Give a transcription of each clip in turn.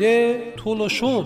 ده تولشون.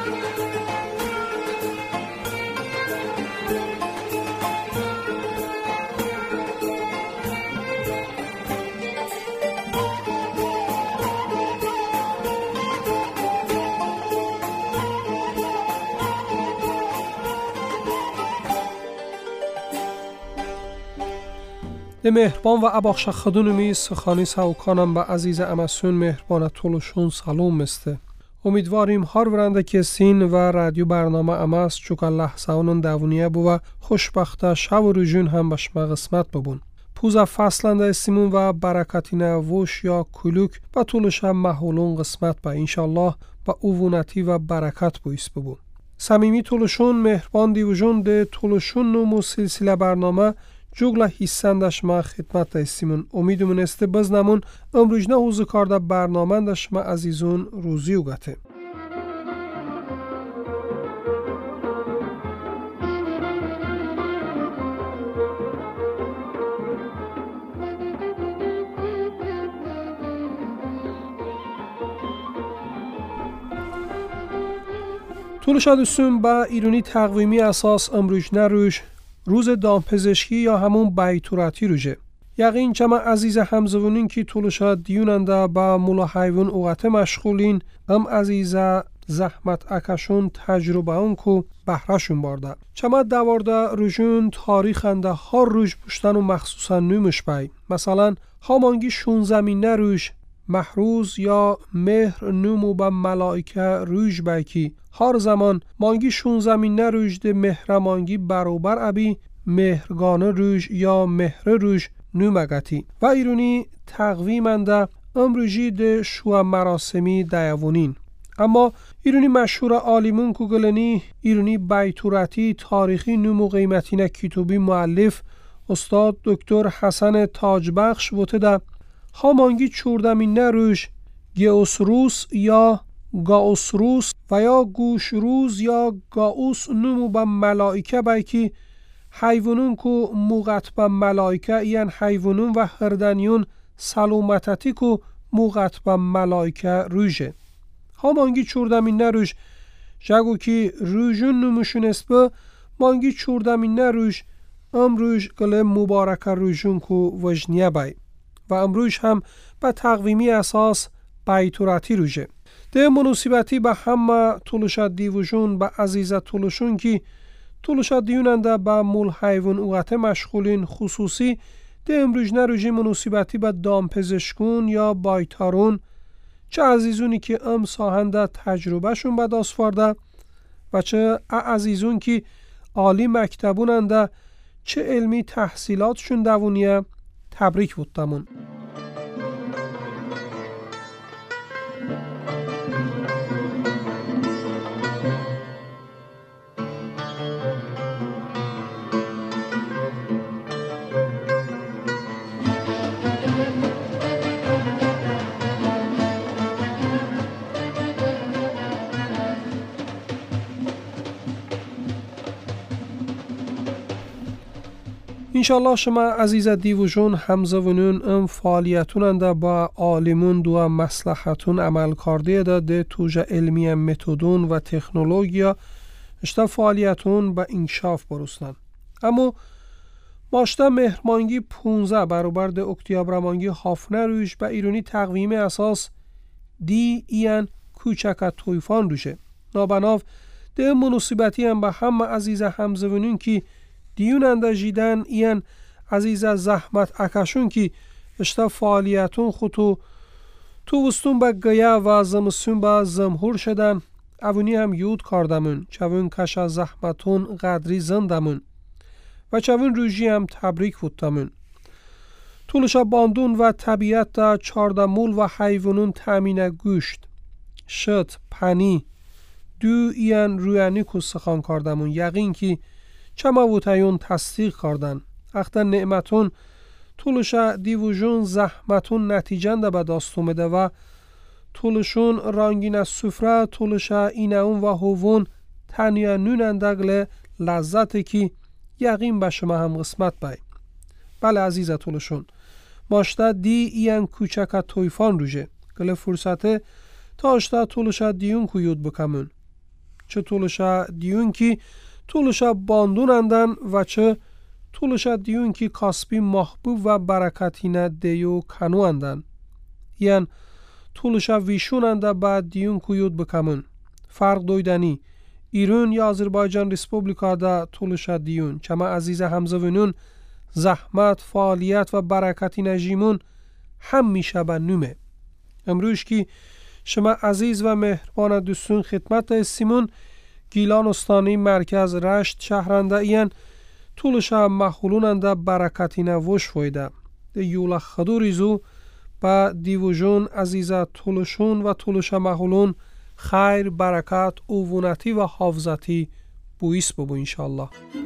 ده مهربان و اباخش خدونمی سخانی ساوکانم به عزیز امسون مهربان تولشون سلام مسته. امیدواریم هر ورنده که سین و رادیو برنامه اماس چوکا لحظه اونن دوونیه بو و خوشبخته شب و رجون هم بشما قسمت ببون. پوزا فصلنده سیمون و برکتینه ووش یا کلوک با تولش هم محولون قسمت با انشالله با اوونتی و برکت بویس ببون. سمیمی تولشون مهربان دیوژون ده تولشون نمو سلسله برنامه جوگلا هیستندش ما خدمت دستیمون امیدمون است بزنمون امروز نه حوزه کارده برنامه داشت ما عزیزون روزی و گته. طول شدستون با ایرانی تقویمی اساس امروز نه روش روز دامپزشکی یا همون بیتوراتی روشه. یقین چما عزیز همزبونین که طولشا دیوننده با مولا حیوان اوقات مشغولین عزیز زحمت اکشون تجربه اون که بهرهشون بارده. چما دوارده روشون تاریخنده هر روش پشتن و مخصوصا نومش بای. مثلا همانگی شون زمینه روش محروز یا مهر نومو با ملائکه روش بای که هر زمان مانگی شون زمینه روش ده مهرمانگی برابر ابی مهرگانه روش یا مهر روش نومگتی و ایرونی تقویمنده امروژی ده شو مراسمی دیوونین. اما ایرونی مشهور عالیمون کگلنی ایرونی بیتوراتی تاریخی نومو قیمتینه کتابی مؤلف استاد دکتر حسن تاجبخش وته ده همانگی چوردمینه روش گئوسروس یا گاوسروس و یا گوشروز یا گاوس نمو با ملائکه بایکی حیوانون که موقت با ملائکه یعن حیوانون و هردنیون سلامتتی که موقت با ملائکه روشه. همانگی چوردمین نروش جگو که روژون نموشون است با مانگی چوردمین نروش امروش گله مبارک روژون که وجنیه بای و امروش هم به تقویمی اساس بیتوراتی روشه. ده مناسبتی به همه طولشاد دیوشون به عزیزه طولشون که طولشاد دیوننده به مول حیوان اوقات مشغولین خصوصی ده امروز نروژی مناسبتی به دامپزشکون یا بایتارون چه عزیزونی که ساهنده تجربه شون به دست فارده و چه عزیزون که عالی مکتبوننده چه علمی تحصیلاتشون دوونیه تبریک بودتمون. انشالله شما عزیز دیوژون همزونون فعالیتوننده با عالمون دو مصلحتون عمل کرده ده توجه علمی متدون و تکنولوژیا اشتا فعالیتون با انکشاف برسنن. اما ماشتا مهرمانگی 15 برابر ده اکتیابر مانگی هافنه روش به ایرانی تقویم اساس دی این کوچک تویفان روشه. نابناف ده مناسبتی هم به همه عزیز همزونون که دیون انداجیدن این عزیز زحمت اکشون که اشتا فعالیتون خودتو تو وستون با گیا و زمستون با زمهور شدن اونی هم یود کردمون چون کش زحمتون قدری زندمون و چون روژی هم تبریک بودتمون. طولشا باندون و طبیعت دا 14 مول و حیوانون تامین گوشت شت پنی دو این رویانی که سخان کردمون یقین که چما وطایون تصدیق کردن اختر نعمتون طولشا دیوژون زحمتون نتیجنده به دست اومده و طولشون رنگین از سفره طولشا اینون و هوون تنیا نونندگل لذتی که یقین به شما هم قسمت بای. بله عزیز طولشون ماشتا دی این کوچک تویفان روژه گل فرصت تا اشتا طولشا دیون کویود بکمون. چه طولشا دیون کی طولشا باندون اندن و چه طولشا دیون کی کاسبی محبوب و برکتینه دیو کنو اندن. یعن طولشا ویشون انده بعد دیون کویود بکمون. فرق دویدنی ایران یا آذربایجان ریسپوبلیکا دا طولشا دیون چما عزیز همزوینون زحمت، فعالیت و برکتی نجیمون هم میشه به نومه. امروز که شما عزیز و مهربان دوستون خدمت سیمون گیلان استانی مرکز رشت شهرنده این طولشا مخولوننده برکتی نوش فایده. ده یولا خدوریزو با دیوژون عزیزه طولشون و طولشا مخولون خیر، برکت، اوونتی و حافظتی بویس ببو انشاءالله.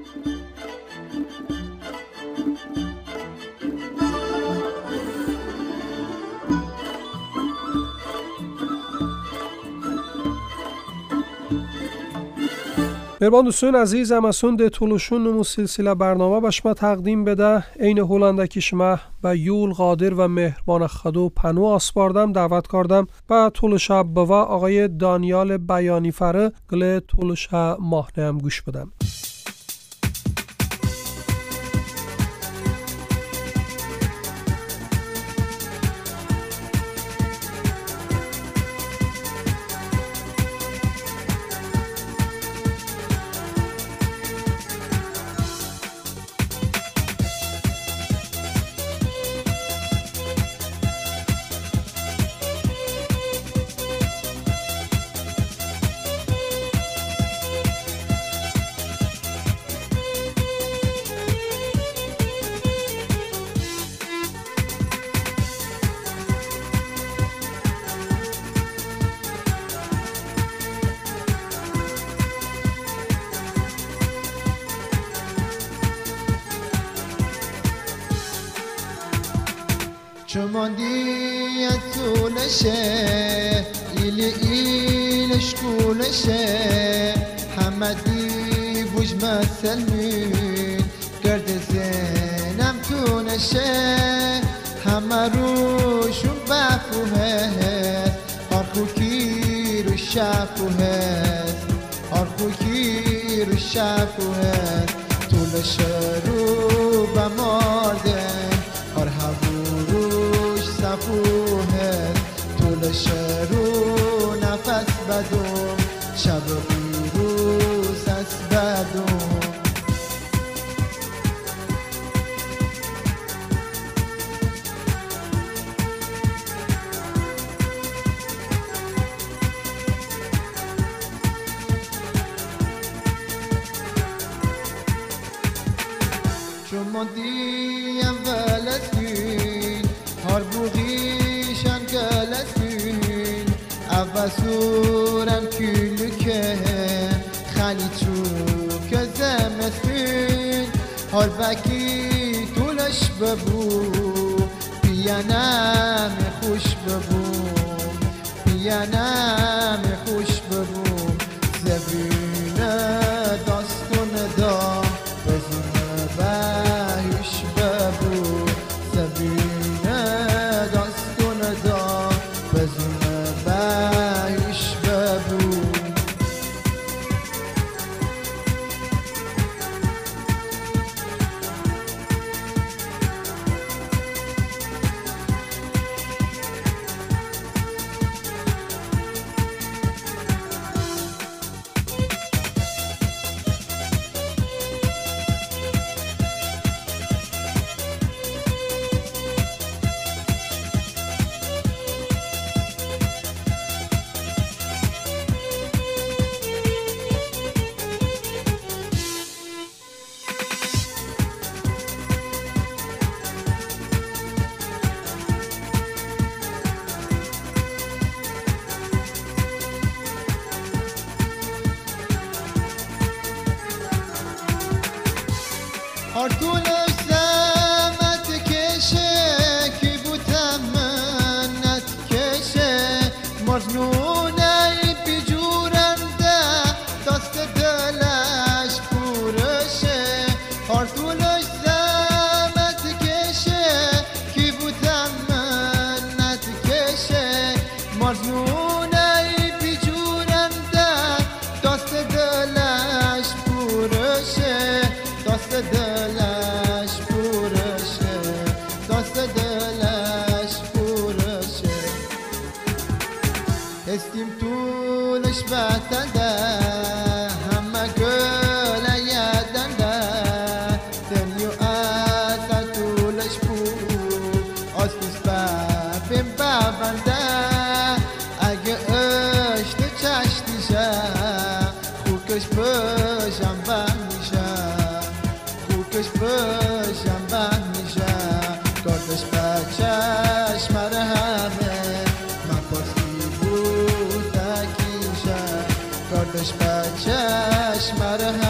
مهربان دوستان عزیز، امسون ده طولشون نمو سلسله برنامه به شما تقدیم بده. این هولنده که شما به یول قادر و مهربان خدو پنو آسپاردم دعوت کردم و طولشا بوا آقای دانیال بیانی فره گله طولشا ماهنه هم گوش بدم. چماندی طولشه ایلش کولشه حمدی بوج مسلمین گرد زنم تونشه همه روشون بفوه آرخو کی رو شفوه آرخو کی رو شفوه طولشه رو بماردن صفوه طولشه رو نفس بدم شب بیروز از بدم شما دیم ولدین هر بوغیشن گلسین اوسورن کلکه خالی چوک زمستین هر بکی طولش ببو پیانم خوش ببو پیانم خوش ببو زبین داستون دام بزن بهش ببو زبین داستون دام بزن بهش ببو آرتولش زمت کشه کی بودم منت کشه مجنونه بیجورنده دست دلش پورشه آرتولش زمت کشه کی بودم منت کشه مجنونه گفتیم طولش بهتنده همه گل یدنده دنیو اتا طولش بود آسپیس ببین ببنده اگه اشت چشتیشه خوکش پشم بند میشه خوکش پشم بند میشه کارتش به چشم همه من پاسی بود تکیشه کارتش به چشم